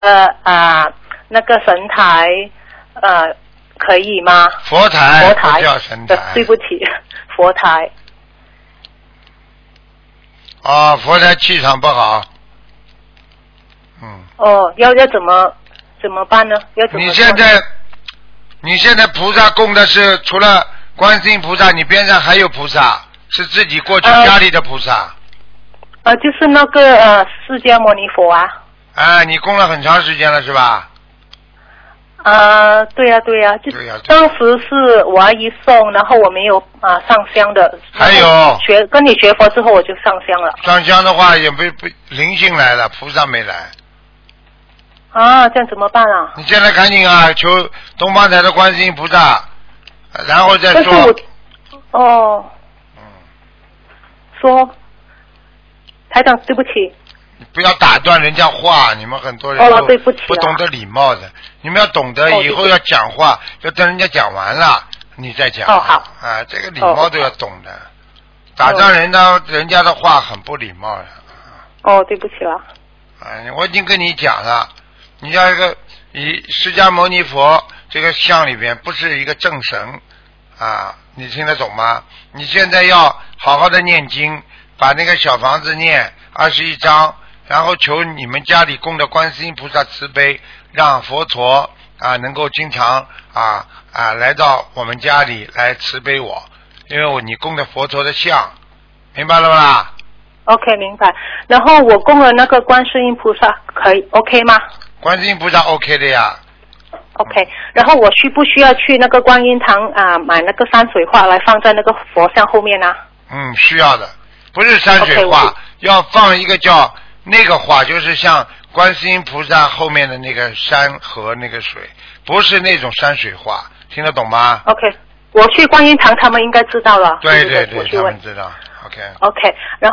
那个神台可以吗？ 佛台， 佛台不叫神台。 对不起，佛台。 啊，佛台气场不好。 哦，要怎么办呢？要怎么？ 你现在菩萨供的是除了观世音菩萨，你边上还有菩萨，是自己过去家里的菩萨。 就是那个释迦牟尼佛啊。 你供了很长时间了是吧？ 对呀，就当时是我阿姨送，然后我没有上香的。 还有跟你学佛之后我就上香了。 上香的话也不灵性来了，菩萨没来。 这样怎么办啊？ 你现在赶紧求东方台的观世音菩萨，然后再说。 说，台长，对不起。 你不要打断人家话，你们很多人对不起不懂得礼貌的，你们要懂得以后要讲话，要等人家讲完了你再讲。 好。 这个礼貌都要懂的，打断人家的话很不礼貌的。 对不起了。 我已经跟你讲了，你要一个释迦牟尼佛这个像里边不是一个正神你听得懂吗？你现在要好好的念经，把那个小房子念21章，然后求你们家里供的观世音菩萨慈悲，让佛陀能够经常来到我们家里来慈悲我，因为你供的佛陀的像，明白了吧？ OK， 明白。然后我供了那个观世音菩萨，可以 OK 吗？ 观世音菩萨 OK 的呀。 OK， 然后我需不需要去那个观音堂买那个山水画来放在那个佛像后面呢？ 需要的，不是山水画，要放一个叫那个画，就是像观世音菩萨后面的那个山和那个水，不是那种山水画，听得懂吗 ？OK， 我去观音堂，他们应该知道了。 对，他们知道。OK， 然后